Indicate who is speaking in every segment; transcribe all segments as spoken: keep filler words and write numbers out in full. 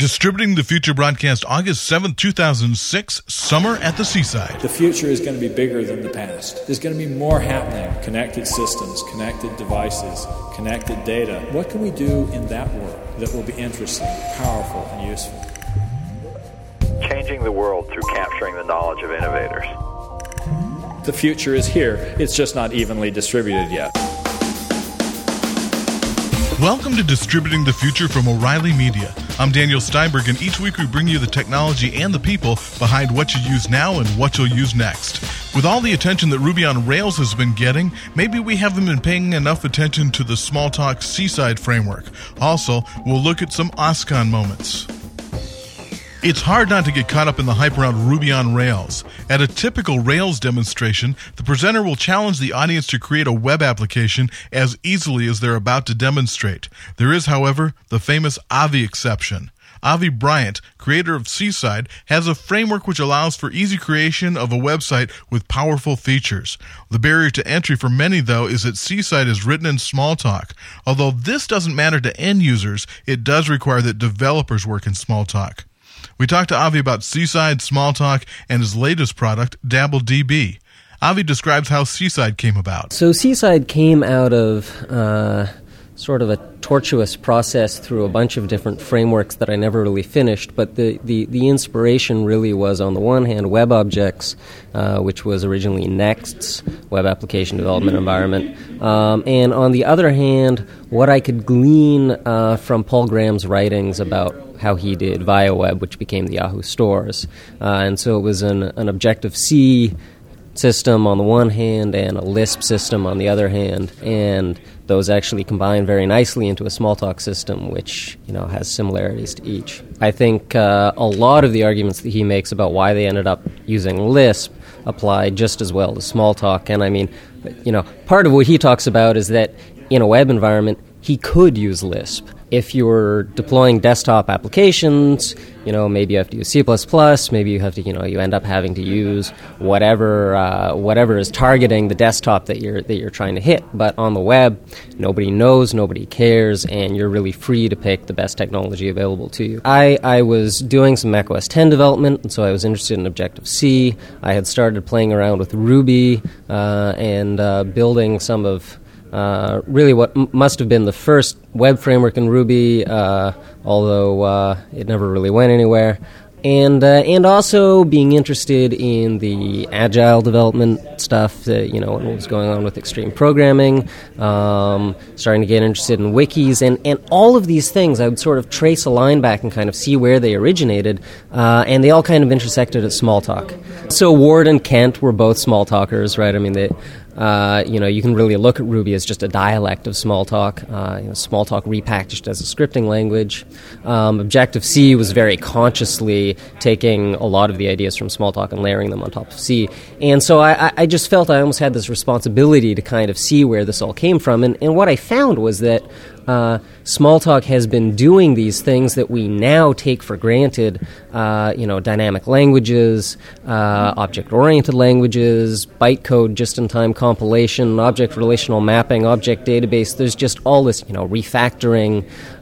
Speaker 1: Distributing the Future broadcast August seventh, two thousand six, Summer at the Seaside.
Speaker 2: The future is going to be bigger than the past. There's going to be more happening. Connected systems, connected devices, connected data. What can we do in that world that will be interesting, powerful, and useful?
Speaker 3: Changing the world through capturing the knowledge of innovators.
Speaker 2: The future is here. It's just not evenly distributed yet.
Speaker 1: Welcome to Distributing the Future from O'Reilly Media. I'm Daniel Steinberg, and each week we bring you the technology and the people behind what you use now and what you'll use next. With all the attention that Ruby on Rails has been getting, maybe we haven't been paying enough attention to the Smalltalk Seaside framework. Also, we'll look at some OSCON moments. It's hard not to get caught up in the hype around Ruby on Rails. At a typical Rails demonstration, the presenter will challenge the audience to create a web application as easily as they're about to demonstrate. There is, however, the famous Avi exception. Avi Bryant, creator of Seaside, has a framework which allows for easy creation of a website with powerful features. The barrier to entry for many, though, is that Seaside is written in Smalltalk. Although this doesn't matter to end users, it does require that developers work in Smalltalk. We talked to Avi about Seaside, Smalltalk, and his latest product, DabbleDB. Avi describes how Seaside came about.
Speaker 4: So Seaside came out of uh, sort of a tortuous process through a bunch of different frameworks that I never really finished, but the, the, the inspiration really was, on the one hand, WebObjects, uh, which was originally Next's web application development environment, um, and on the other hand, what I could glean uh, from Paul Graham's writings about how he did ViaWeb, which became the Yahoo stores. Uh, and so it was an, an Objective-C system on the one hand and a Lisp system on the other hand, and those actually combine very nicely into a Smalltalk system, which, you know, has similarities to each. I think uh, a lot of the arguments that he makes about why they ended up using Lisp apply just as well to Smalltalk. And I mean, you know, part of what he talks about is that in a web environment, he could use Lisp. If you're deploying desktop applications, you know, maybe you have to use C plus plus, maybe you have to, you know, you end up having to use whatever uh, whatever is targeting the desktop that you're that you're trying to hit. But on the web, nobody knows, nobody cares, and you're really free to pick the best technology available to you. I, I was doing some Mac O S ten development, and so I was interested in Objective-C. I had started playing around with Ruby uh, and uh, building some of Uh, really what m- must have been the first web framework in Ruby, uh, although uh, it never really went anywhere. And uh, and also being interested in the agile development stuff, that, you know, what was going on with extreme programming, um, starting to get interested in wikis, and, and all of these things, I would sort of trace a line back and kind of see where they originated, uh, and they all kind of intersected at Smalltalk. So Ward and Kent were both Smalltalkers, right? I mean, they... Uh, you know, you can really look at Ruby as just a dialect of Smalltalk, uh, you know, Smalltalk repackaged as a scripting language. Um, Objective-C was very consciously taking a lot of the ideas from Smalltalk and layering them on top of C. And so I, I just felt I almost had this responsibility to kind of see where this all came from. And, and what I found was that Uh, Smalltalk has been doing these things that we now take for granted, uh, you know, dynamic languages, uh, object-oriented languages, bytecode just-in-time compilation, object relational mapping, object database. There's just all this, you know, refactoring,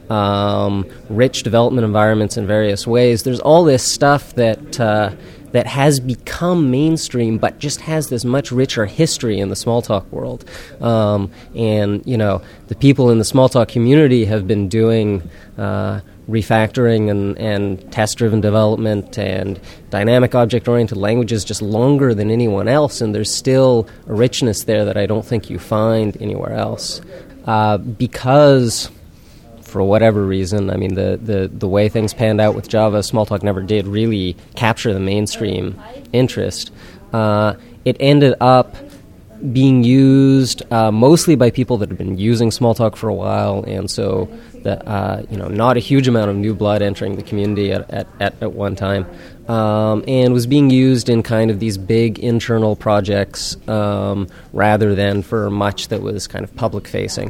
Speaker 4: um, rich development environments in various ways. There's all this stuff that uh, that has become mainstream, but just has this much richer history in the Smalltalk world. Um, and, you know, the people in the Smalltalk community have been doing uh, refactoring and, and test-driven development and dynamic object-oriented languages just longer than anyone else, and there's still a richness there that I don't think you find anywhere else. Uh, because... For whatever reason, I mean, the, the, the way things panned out with Java, Smalltalk never did really capture the mainstream interest. Uh, it ended up being used uh, mostly by people that had been using Smalltalk for a while, and so the, uh, you know, not a huge amount of new blood entering the community at, at, at, at one time, um, and was being used in kind of these big internal projects um, rather than for much that was kind of public-facing.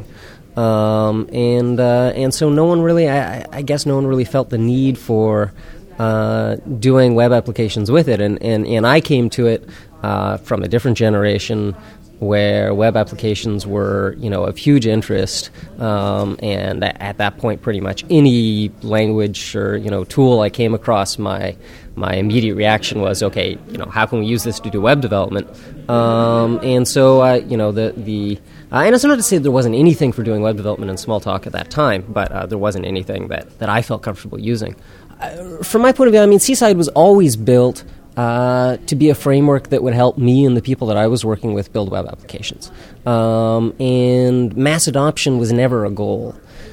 Speaker 4: Um, and uh, and so no one really, I, I guess no one really felt the need for uh, doing web applications with it. And, and, and I came to it uh, from a different generation where web applications were, you know, of huge interest, um, and at that point, pretty much any language or, you know, tool I came across, my my immediate reaction was, okay, you know, how can we use this to do web development? Um, and so, uh, you know, the the uh, and it's not to say there wasn't anything for doing web development in Smalltalk at that time, but uh, there wasn't anything that, that I felt comfortable using. Uh, from my point of view, I mean, Seaside was always built Uh, to be a framework that would help me and the people that I was working with build web applications. Um, and mass adoption was never a goal.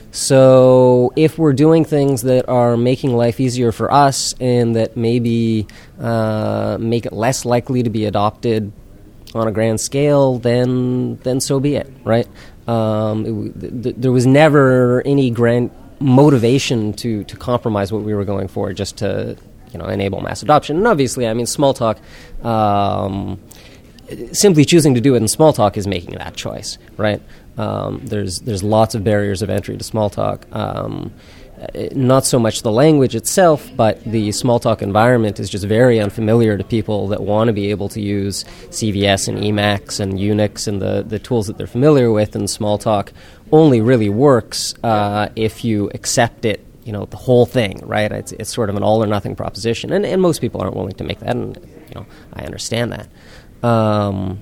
Speaker 4: So if we're doing things that are making life easier for us and that maybe uh, make it less likely to be adopted on a grand scale, then then so be it, right? Um, it, th- th- there was never any grand motivation to, to compromise what we were going for just to you know, enable mass adoption. And obviously, I mean, Smalltalk, um, simply choosing to do it in Smalltalk is making that choice, right? Um, there's there's lots of barriers of entry to Smalltalk. Um, not so much the language itself, but the Smalltalk environment is just very unfamiliar to people that want to be able to use C V S and Emacs and Unix and the, the tools that they're familiar with, and Smalltalk only really works uh, if you accept it, you know, the whole thing, right? It's it's sort of an all or nothing proposition, and and most people aren't willing to make that, and you know, I understand that. Um,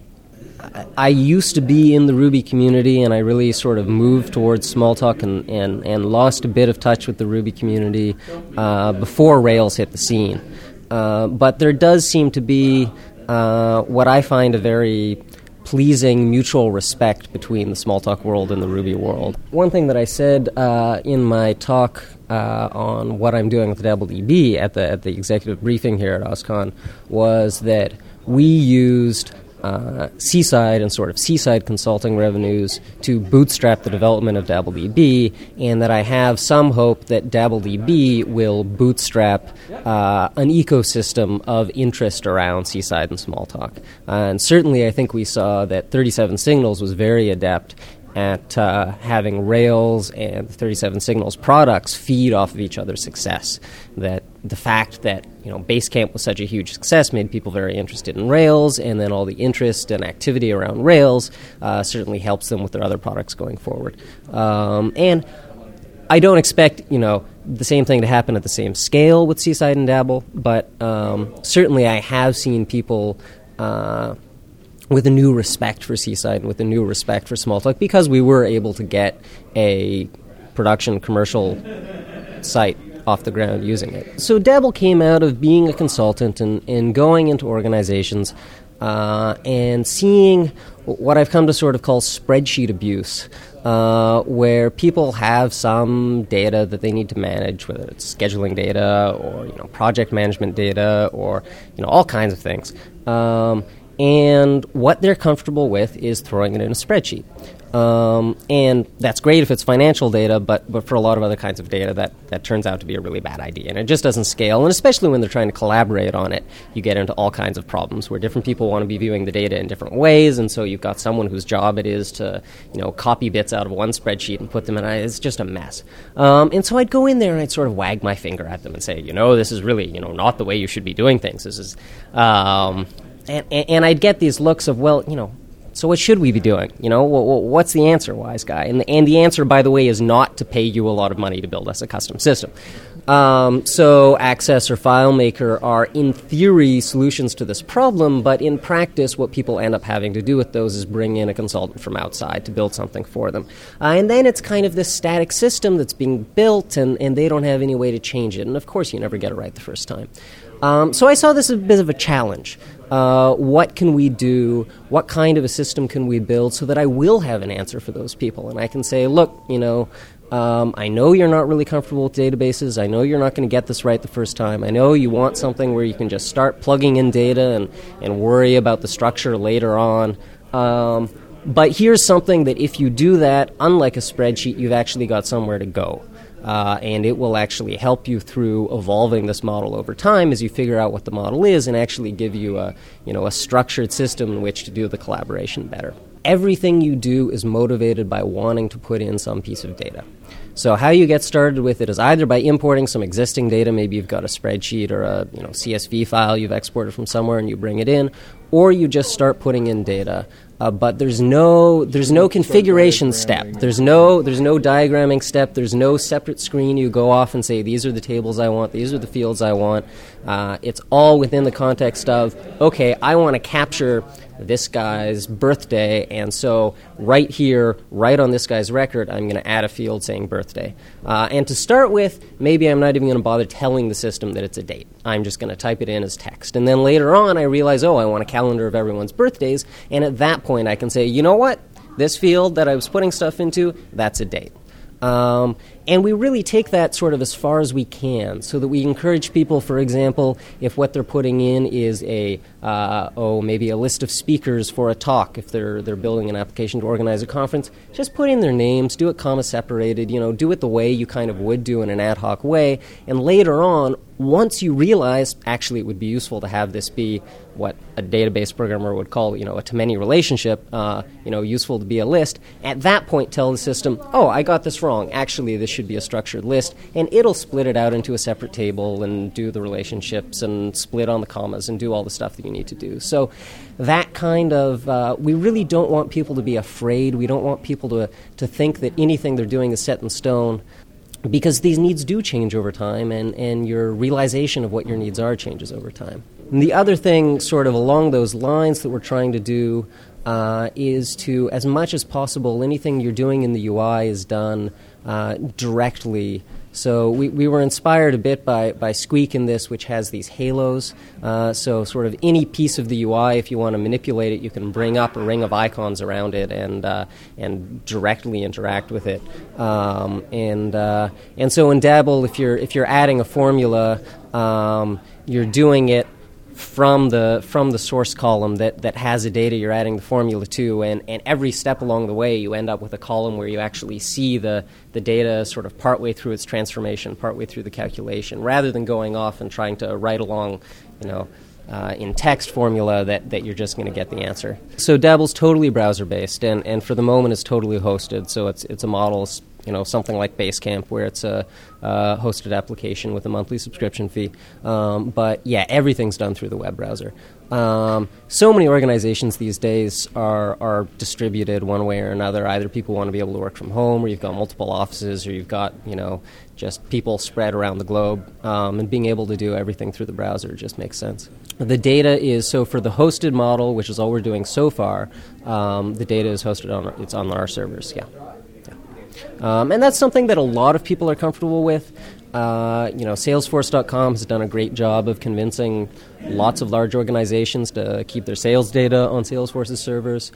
Speaker 4: I, I used to be in the Ruby community, and I really sort of moved towards Smalltalk and and, and lost a bit of touch with the Ruby community uh, before Rails hit the scene. Uh, but there does seem to be uh, what I find a very pleasing mutual respect between the Smalltalk world and the Ruby world. One thing that I said uh, in my talk uh, on what I'm doing with DabbleDB at the at the executive briefing here at OSCON was that we used uh, Seaside and sort of Seaside consulting revenues to bootstrap the development of DabbleDB, and that I have some hope that DabbleDB will bootstrap uh, an ecosystem of interest around Seaside and Smalltalk. Uh, and certainly I think we saw that thirty-seven Signals was very adept at uh, having Rails and thirty-seven Signals products feed off of each other's success. That the fact that, you know, Basecamp was such a huge success made people very interested in Rails, and then all the interest and activity around Rails uh, certainly helps them with their other products going forward. Um, and I don't expect, you know, the same thing to happen at the same scale with Seaside and Dabble, but um, certainly I have seen people Uh, with a new respect for Seaside and with a new respect for Smalltalk, because we were able to get a production commercial site off the ground using it. So Dabble came out of being a consultant and, and going into organizations uh, and seeing what I've come to sort of call spreadsheet abuse, uh, where people have some data that they need to manage, whether it's scheduling data or, you know, project management data or, you know, all kinds of things. Um, And what they're comfortable with is throwing it in a spreadsheet. Um, and that's great if it's financial data, but, but for a lot of other kinds of data, that, that turns out to be a really bad idea. And it just doesn't scale. And especially when they're trying to collaborate on it, you get into all kinds of problems where different people want to be viewing the data in different ways. And so you've got someone whose job it is to, you know, copy bits out of one spreadsheet and put them in. It's just a mess. Um, and so I'd go in there and I'd sort of wag my finger at them and say, you know, this is really, you know, not the way you should be doing things. This is... Um, And, and I'd get these looks of, well, you know, so what should we be doing? You know, what's the answer, wise guy? And the, and the answer, by the way, is not to pay you a lot of money to build us a custom system. Um, so Access or FileMaker are, in theory, solutions to this problem, but in practice, what people end up having to do with those is bring in a consultant from outside to build something for them. Uh, and then it's kind of this static system that's being built, and, and they don't have any way to change it. And, of course, you never get it right the first time. Um, so I saw this as a bit of a challenge. Uh, what can we do? What kind of a system can we build so that I will have an answer for those people? And I can say, look, you know, um, I know you're not really comfortable with databases. I know you're not going to get this right the first time. I know you want something where you can just start plugging in data and, and worry about the structure later on. Um, but here's something that if you do that, unlike a spreadsheet, you've actually got somewhere to go. Uh, and it will actually help you through evolving this model over time as you figure out what the model is and actually give you a, you know, a structured system in which to do the collaboration better. Everything you do is motivated by wanting to put in some piece of data. So how you get started with it is either by importing some existing data, maybe you've got a spreadsheet or a, you know, C S V file you've exported from somewhere and you bring it in, or you just start putting in data. uh, but there's no there's no configuration step. There's no there's no diagramming step. There's no separate screen. You go off and say, these are the tables I want. These are the fields I want. Uh, it's all within the context of, okay, I want to capture this guy's birthday, and so right here, right on this guy's record, I'm going to add a field saying birthday. Uh, and to start with, maybe I'm not even going to bother telling the system that it's a date. I'm just going to type it in as text. And then later on, I realize, oh, I want a calendar of everyone's birthdays, and at that point, I can say, you know what? This field that I was putting stuff into, that's a date. Um, and we really take that sort of as far as we can, so that we encourage people, for example, if what they're putting in is a, uh, oh, maybe a list of speakers for a talk, if they're they're building an application to organize a conference, just put in their names, do it comma separated, you know, do it the way you kind of would do in an ad hoc way, and later on, once you realize, actually, it would be useful to have this be what a database programmer would call, you know, a to-many relationship, uh, you know, useful to be a list. At that point, tell the system, oh, I got this wrong. Actually, this should be a structured list, and it'll split it out into a separate table and do the relationships and split on the commas and do all the stuff that you need to do. So that kind of, uh, we really don't want people to be afraid. We don't want people to, to think that anything they're doing is set in stone, because these needs do change over time, and, and your realization of what your needs are changes over time. And the other thing sort of along those lines that we're trying to do uh, is to, as much as possible, anything you're doing in the U I is done uh, directly. So we, we were inspired a bit by, by Squeak in this, which has these halos. Uh, so sort of any piece of the U I, if you want to manipulate it, you can bring up a ring of icons around it and uh, and directly interact with it. Um, and uh, and so in Dabble, if you're if you're adding a formula, um, you're doing it from the from the source column that, that has the data you're adding the formula to, and, and every step along the way you end up with a column where you actually see the, the data sort of partway through its transformation, partway through the calculation, rather than going off and trying to write along, you know, uh, in text formula that, that you're just going to get the answer. So Dabble's totally browser-based, and, and for the moment it's totally hosted, so it's it's a model, you know, something like Basecamp, where it's a uh, hosted application with a monthly subscription fee. Um, but yeah, everything's done through the web browser. Um, so many organizations these days are are distributed one way or another. Either people want to be able to work from home, or you've got multiple offices, or you've got, you know, just people spread around the globe. Um, and being able to do everything through the browser just makes sense. The data is, so for the hosted model, which is all we're doing so far, um, the data is hosted on, it's on our servers, yeah. Um, and that's something that a lot of people are comfortable with. Uh, you know, Salesforce dot com has done a great job of convincing lots of large organizations to keep their sales data on Salesforce's servers.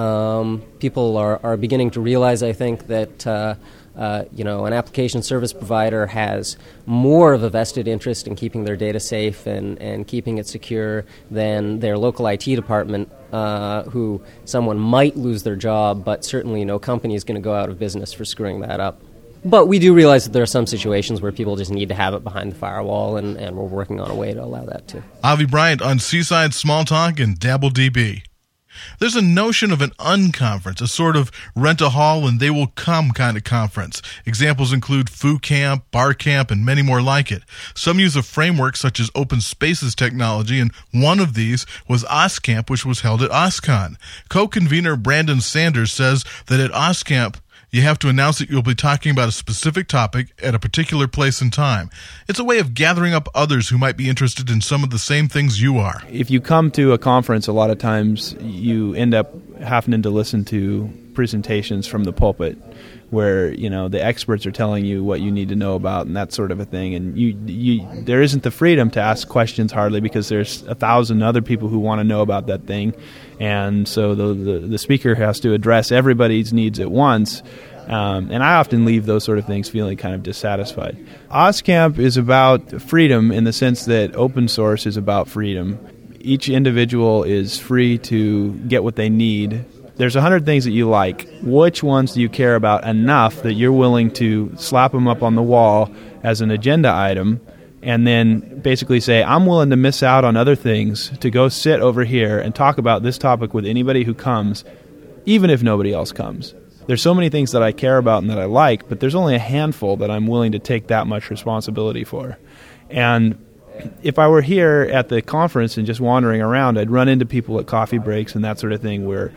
Speaker 4: Um, people are, are beginning to realize, I think, that uh, uh, you know, an application service provider has more of a vested interest in keeping their data safe and, and keeping it secure than their local I T department, uh, who someone might lose their job, but certainly no company is going to go out of business for screwing that up. But we do realize that there are some situations where people just need to have it behind the firewall, and, and we're working on a way to allow that too.
Speaker 1: Avi Bryant on Seaside Small Talk and DabbleDB. There's a notion of an unconference, a sort of rent a hall and they will come kind of conference. Examples include Foo Camp, Bar Camp, and many more like it. Some use a framework such as Open Spaces technology, and one of these was OSCamp, which was held at OSCON. Co-convener Brandon Sanders says that at OSCamp, you have to announce that you'll be talking about a specific topic at a particular place and time. It's a way of gathering up others who might be interested in some of the same things you are.
Speaker 5: If you come to a conference, a lot of times you end up having to listen to presentations from the pulpit where, you know, the experts are telling you what you need to know about and that sort of a thing. And you, you, there isn't the freedom to ask questions hardly, because there's a thousand other people who want to know about that thing. And so the, the, the speaker has to address everybody's needs at once. Um, and I often leave those sort of things feeling kind of dissatisfied. OSCamp is about freedom in the sense that open source is about freedom. Each individual is free to get what they need. There's a hundred things that you like. Which ones do you care about enough that you're willing to slap them up on the wall as an agenda item, and then basically say, I'm willing to miss out on other things to go sit over here and talk about this topic with anybody who comes, even if nobody else comes. There's so many things that I care about and that I like, but there's only a handful that I'm willing to take that much responsibility for. And if I were here at the conference and just wandering around, I'd run into people at coffee breaks and that sort of thing where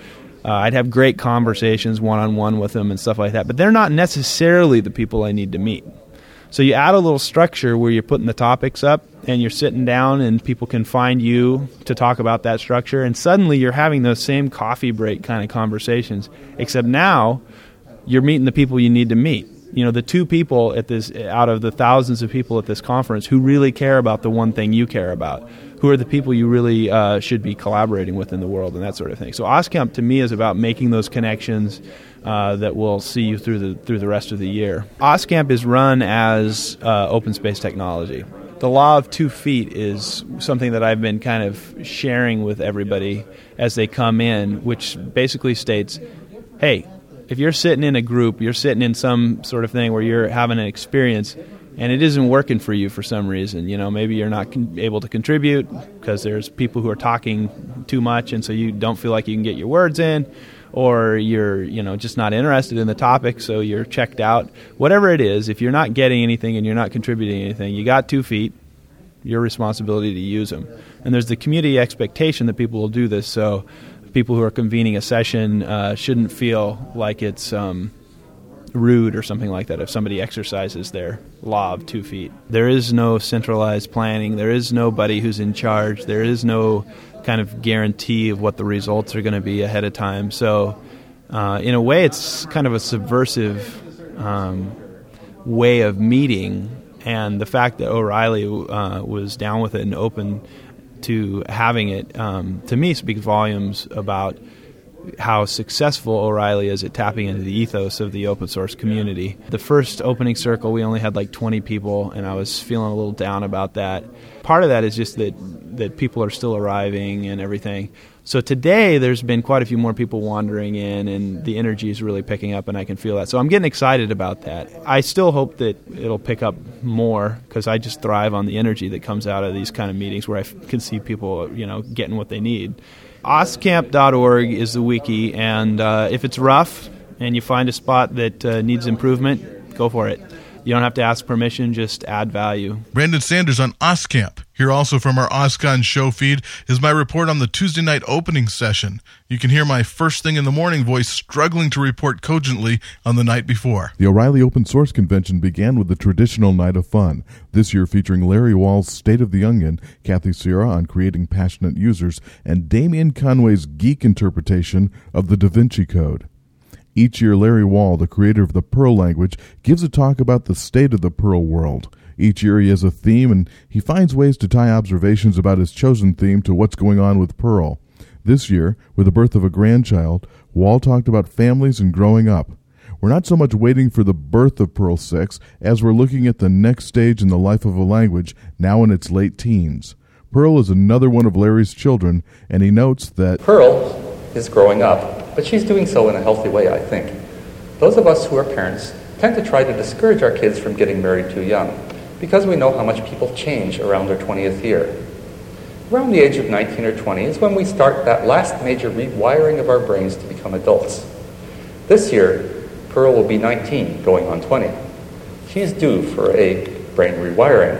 Speaker 5: Uh, I'd have great conversations one-on-one with them and stuff like that. But they're not necessarily the people I need to meet. So you add a little structure where you're putting the topics up and you're sitting down and people can find you to talk about that structure. And suddenly you're having those same coffee break kind of conversations, except now you're meeting the people you need to meet. You know, the two people at this, out of the thousands of people at this conference who really care about the one thing you care about, who are the people you really uh, should be collaborating with in the world and that sort of thing. So OSCamp to me is about making those connections uh, that will see you through the through the rest of the year. OSCamp is run as uh, open space technology. The law of two feet is something that I've been kind of sharing with everybody as they come in, which basically states, hey, if you're sitting in a group, you're sitting in some sort of thing where you're having an experience and it isn't working for you for some reason, you know, maybe you're not con- able to contribute because there's people who are talking too much and so you don't feel like you can get your words in, or you're, you know, just not interested in the topic, so you're checked out. Whatever it is, if you're not getting anything and you're not contributing anything, you got two feet, your responsibility to use them. And there's the community expectation that people will do this, so people who are convening a session uh, shouldn't feel like it's um, rude or something like that if somebody exercises their law of two feet. There is no centralized planning. There is nobody who's in charge. There is no kind of guarantee of what the results are going to be ahead of time. So uh, in a way, it's kind of a subversive um, way of meeting. And the fact that O'Reilly uh, was down with it and open to having it, um, to me, speaks volumes about how successful O'Reilly is at tapping into the ethos of the open source community. The first opening circle, we only had like twenty people, and I was feeling a little down about that. Part of that is just that, that people are still arriving and everything. So today, there's been quite a few more people wandering in, and the energy is really picking up, and I can feel that. So I'm getting excited about that. I still hope that it'll pick up more, because I just thrive on the energy that comes out of these kind of meetings where I f- can see people, you know, getting what they need. oscamp dot org is the wiki, and uh, if it's rough and you find a spot that uh, needs improvement, go for it. You don't have to ask permission, just add value.
Speaker 1: Brandon Sanders on OSCamp. Here also from our OSCON show feed is my report on the Tuesday night opening session. You can hear my first thing in the morning voice struggling to report cogently on the night before.
Speaker 6: The O'Reilly Open Source Convention began with the traditional night of fun, this year featuring Larry Wall's State of the Onion, Kathy Sierra on creating passionate users, and Damien Conway's geek interpretation of the Da Vinci Code. Each year, Larry Wall, the creator of the Perl language, gives a talk about the state of the Perl world. Each year he has a theme, and he finds ways to tie observations about his chosen theme to what's going on with Perl. This year, with the birth of a grandchild, Wall talked about families and growing up. We're not so much waiting for the birth of Perl six as we're looking at the next stage in the life of a language, now in its late teens. Perl is another one of Larry's children, and he notes that
Speaker 7: Perl is growing up, but she's doing so in a healthy way, I think. Those of us who are parents tend to try to discourage our kids from getting married too young, because we know how much people change around their twentieth year. Around the age of nineteen or twenty is when we start that last major rewiring of our brains to become adults. This year, Pearl will be nineteen, going on twenty. She is due for a brain rewiring.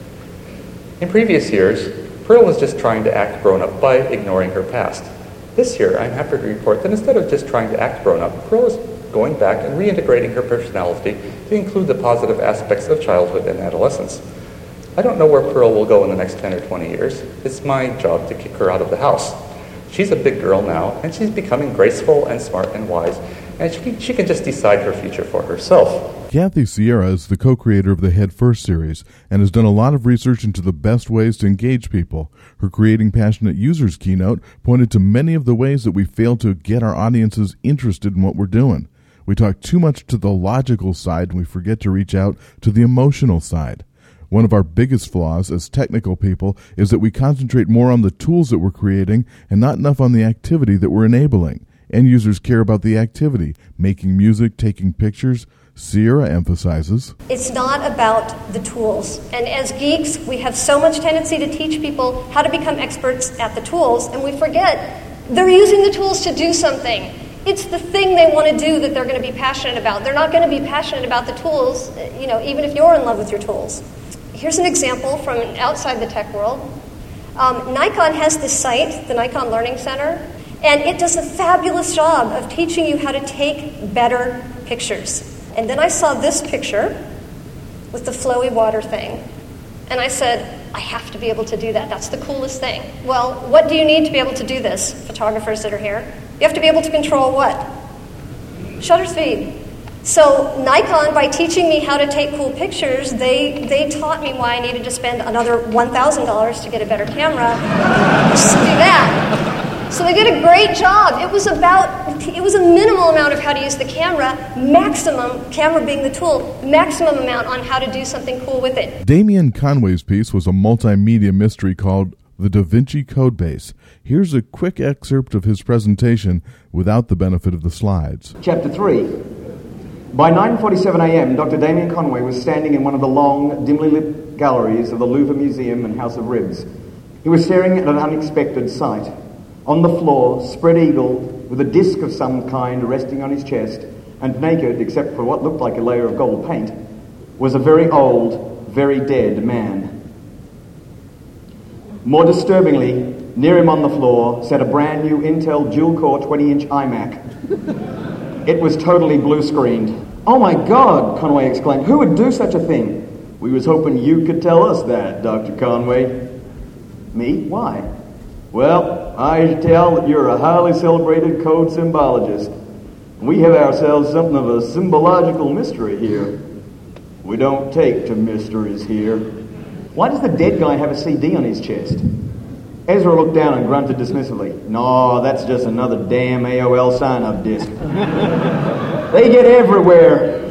Speaker 7: In previous years, Pearl was just trying to act grown-up by ignoring her past. This year, I'm happy to report that instead of just trying to act grown-up, Pearl is going back and reintegrating her personality to include the positive aspects of childhood and adolescence. I don't know where Pearl will go in the next ten or twenty years. It's my job to kick her out of the house. She's a big girl now, and she's becoming graceful and smart and wise, and she, she can just decide her future for herself.
Speaker 6: Kathy Sierra is the co-creator of the Head First series and has done a lot of research into the best ways to engage people. Her Creating Passionate Users keynote pointed to many of the ways that we fail to get our audiences interested in what we're doing. We talk too much to the logical side and we forget to reach out to the emotional side. One of our biggest flaws as technical people is that we concentrate more on the tools that we're creating and not enough on the activity that we're enabling. End users care about the activity, making music, taking pictures. Sierra emphasizes,
Speaker 8: it's not about the tools. And as geeks, we have so much tendency to teach people how to become experts at the tools, and we forget they're using the tools to do something. It's the thing they want to do that they're going to be passionate about. They're not going to be passionate about the tools, you know, even if you're in love with your tools. Here's an example from outside the tech world. Um, Nikon has this site, the Nikon Learning Center, And it does a fabulous job of teaching you how to take better pictures. And then I saw this picture with the flowy water thing. And I said, I have to be able to do that. That's the coolest thing. Well, what do you need to be able to do this, photographers that are here? You have to be able to control what? Shutter speed. So Nikon, by teaching me how to take cool pictures, they, they taught me why I needed to spend another one thousand dollars to get a better camera. Just to do that. So they did a great job. It was about, it was a minimal amount of how to use the camera, maximum, camera being the tool, maximum amount on how to do something cool with it.
Speaker 6: Damian Conway's piece was a multimedia mystery called The Da Vinci Codebase. Here's a quick excerpt of his presentation without the benefit of the slides.
Speaker 9: Chapter three. By nine forty-seven a.m., Doctor Damian Conway was standing in one of the long, dimly lit galleries of the Louvre Museum and House of Ribs. He was staring at an unexpected sight. On the floor, spread-eagled, with a disc of some kind resting on his chest, and naked, except for what looked like a layer of gold paint, was a very old, very dead man. More disturbingly, near him on the floor sat a brand new Intel dual-core twenty-inch iMac. It was totally blue-screened. "Oh my God," Conway exclaimed, "who would do such a thing?" "We was hoping you could tell us that, Doctor Conway." "Me? Why?" "Well, I tell that you're a highly celebrated code symbologist. We have ourselves something of a symbological mystery here. We don't take to mysteries here." "Why does the dead guy have a C D on his chest?" Ezra looked down and grunted dismissively. "No, that's just another damn A O L sign-up disc. They get everywhere."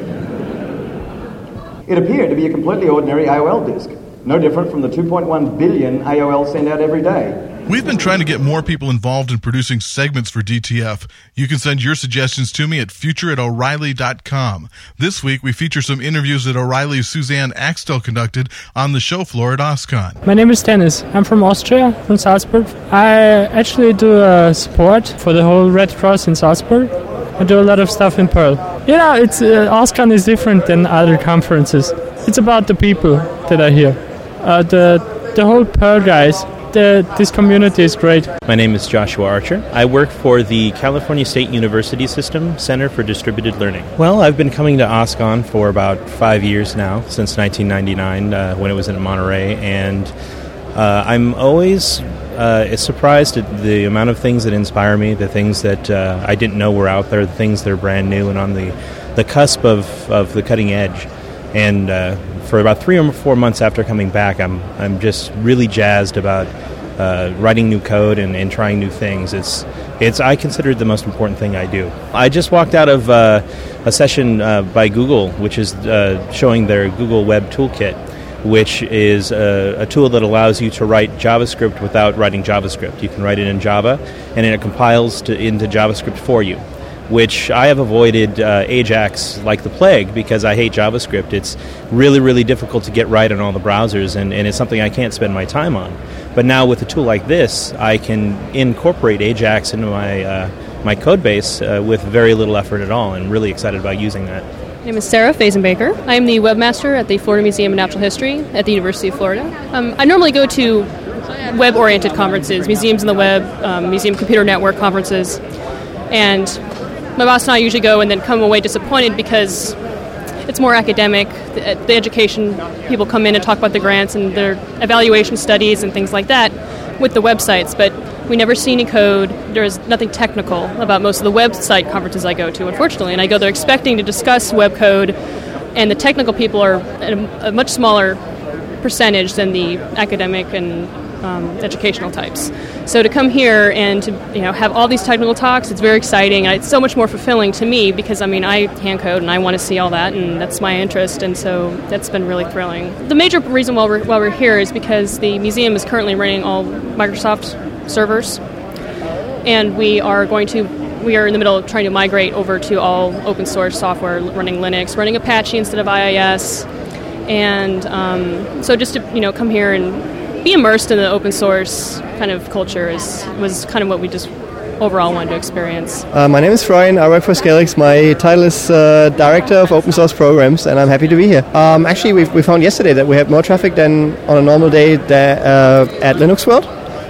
Speaker 9: It appeared to be a completely ordinary A O L disc, no different from the two point one billion A O L send out every day.
Speaker 1: We've been trying to get more people involved in producing segments for D T F. You can send your suggestions to me at future at O'Reilly dot com. This week, we feature some interviews that O'Reilly's Suzanne Axtell conducted on the show floor at OSCON.
Speaker 10: My name is Dennis. I'm from Austria, from Salzburg. I actually do uh, support for the whole Red Cross in Salzburg. I do a lot of stuff in Perl. You know, it's, uh, OSCON is different than other conferences. It's about the people that are here. Uh, the, the whole Perl guys. The, this community is great.
Speaker 11: My name is Joshua Archer. I work for the California State University System Center for Distributed Learning. Well, I've been coming to OSCON for about five years now, since nineteen ninety-nine, uh, when it was in Monterey, and uh, I'm always uh, surprised at the amount of things that inspire me, the things that uh, I didn't know were out there, the things that are brand new and on the, the cusp of, of the cutting edge. And uh, for about three or four months after coming back, I'm I'm just really jazzed about uh, writing new code and, and trying new things. It's it's I consider it the most important thing I do. I just walked out of uh, a session uh, by Google, which is uh, showing their Google Web Toolkit, which is a, a tool that allows you to write JavaScript without writing JavaScript. You can write it in Java, and it compiles to, into JavaScript for you, which I have avoided uh, Ajax like the plague because I hate JavaScript. It's really, really difficult to get right on all the browsers, and, and it's something I can't spend my time on. But now with a tool like this, I can incorporate Ajax into my uh, my code base uh, with very little effort at all, and really excited about using that.
Speaker 12: My name is Sarah Fazenbaker. I am the webmaster at the Florida Museum of Natural History at the University of Florida. Um, I normally go to web-oriented conferences, Museums in the Web, um, Museum Computer Network conferences, and my boss and I usually go and then come away disappointed because it's more academic. The, the education people come in and talk about the grants and their evaluation studies and things like that with the websites, but we never see any code. There's nothing technical about most of the website conferences I go to, unfortunately, and I go there expecting to discuss web code, and the technical people are at a, a much smaller percentage than the academic and Um, educational types. So to come here and to you know have all these technical talks, it's very exciting, and it's so much more fulfilling to me because I mean I hand code and I want to see all that, and that's my interest, and so that's been really thrilling. The major reason why we're, why we're here is because the museum is currently running all Microsoft servers, and we are going to we are in the middle of trying to migrate over to all open source software running Linux, running Apache instead of I I S, and um, so just to you know come here and be immersed in the open source kind of culture is was kind of what we just overall wanted to experience.
Speaker 13: Uh, my name is Florian. I work for Scalix. My title is uh, Director of Open Source Programs, and I'm happy to be here. Um, actually, we've, we found yesterday that we had more traffic than on a normal day that, uh, at Linux World.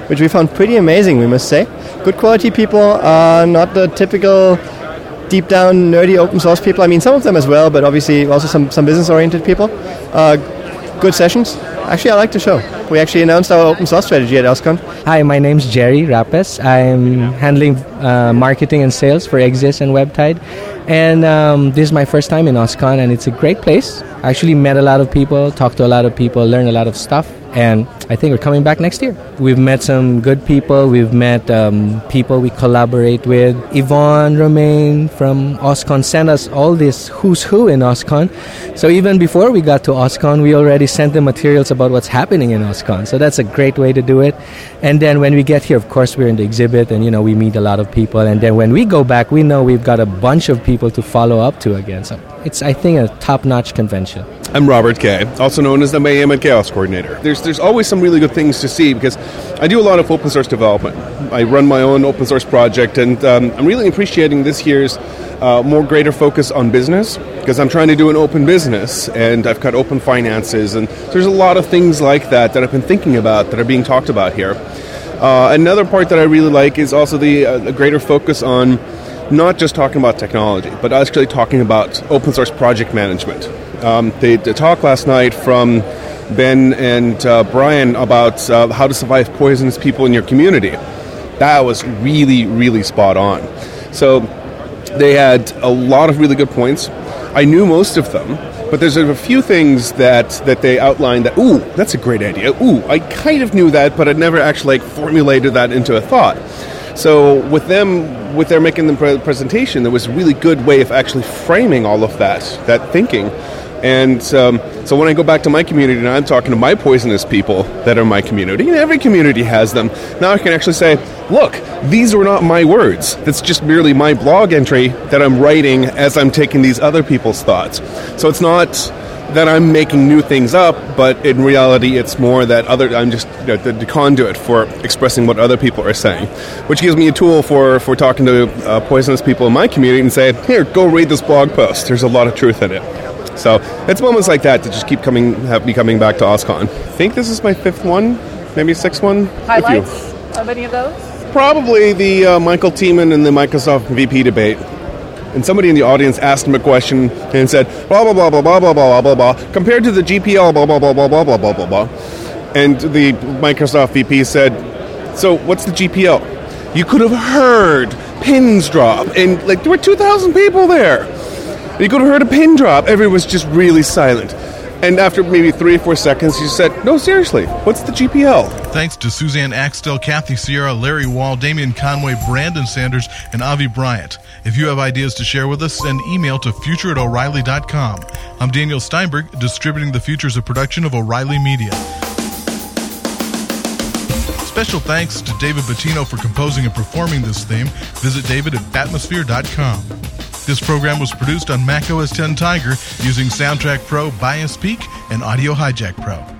Speaker 13: which we found pretty amazing, we must say. Good quality people, uh, not the typical deep down nerdy open source people. I mean, some of them as well, but obviously also some, some business oriented people. Uh, good sessions. Actually, I like the show. We actually announced our open source strategy at OSCON.
Speaker 14: Hi, my name's Jerry Rapes. I'm handling uh, marketing and sales for Exist and WebTide. And um, this is my first time in OSCON, and it's a great place. I actually met a lot of people, talked to a lot of people, learned a lot of stuff, and I think we're coming back next year. We've met some good people. We've met um, people we collaborate with. Yvonne Romain from OSCON sent us all this who's who in OSCON. So even before we got to OSCON, we already sent them materials about what's happening in OSCON. So that's a great way to do it. And then when we get here, of course, we're in the exhibit, and, you know, we meet a lot of people. And then when we go back, we know we've got a bunch of people to follow up to again. So it's, I think, a top-notch convention.
Speaker 15: I'm Robert Kay, also known as the Mayhem and Chaos Coordinator. There's there's always some really good things to see because I do a lot of open source development. I run my own open source project, and um, I'm really appreciating this year's uh, more greater focus on business because I'm trying to do an open business, and I've got open finances, and there's a lot of things like that that I've been thinking about that are being talked about here. Uh, another part that I really like is also the, uh, the greater focus on not just talking about technology, but actually talking about open source project management. Um, the, the talk last night from Ben and uh, Brian about uh, how to survive poisonous people in your community, that was really, really spot on. So they had a lot of really good points. I knew most of them, but there's a few things that, that they outlined that, ooh, that's a great idea. Ooh, I kind of knew that, but I'd never actually like, formulated that into a thought. So with them, with their making the pre- presentation, there was a really good way of actually framing all of that, that thinking. And um, so when I go back to my community and I'm talking to my poisonous people that are my community, and every community has them, now I can actually say, look, these were not my words. That's just merely my blog entry that I'm writing as I'm taking these other people's thoughts. So it's not that I'm making new things up, but in reality it's more that other I'm just you know, the, the conduit for expressing what other people are saying, which gives me a tool for, for talking to uh, poisonous people in my community and say, here, go read this blog post. There's a lot of truth in it. So it's moments like that that just keep coming, have me coming back to OSCON. I think this is my fifth one, maybe sixth one.
Speaker 16: Highlights of any of those?
Speaker 15: Probably the uh, Michael Tiemann and the Microsoft V P debate. And somebody in the audience asked him a question and said, blah, blah, blah, blah, blah, blah, blah, blah, blah, compared to the G P L, blah, blah, blah, blah, blah, blah, blah, blah, blah. And the Microsoft V P said, so what's the G P L? You could have heard pins drop. And, like, there were two thousand people there. You could have heard a pin drop. Everyone was just really silent. And after maybe three or four seconds, you said, no, seriously, what's the G P L?
Speaker 1: Thanks to Suzanne Axtell, Kathy Sierra, Larry Wall, Damian Conway, Brandon Sanders, and Avi Bryant. If you have ideas to share with us, send email to future at o'reilly dot com. I'm Daniel Steinberg, distributing the Future's a production of O'Reilly Media. Special thanks to David Bettino for composing and performing this theme. Visit David at batmosphere dot com. This program was produced on Mac O S X Tiger using Soundtrack Pro, Biospeak, and Audio Hijack Pro.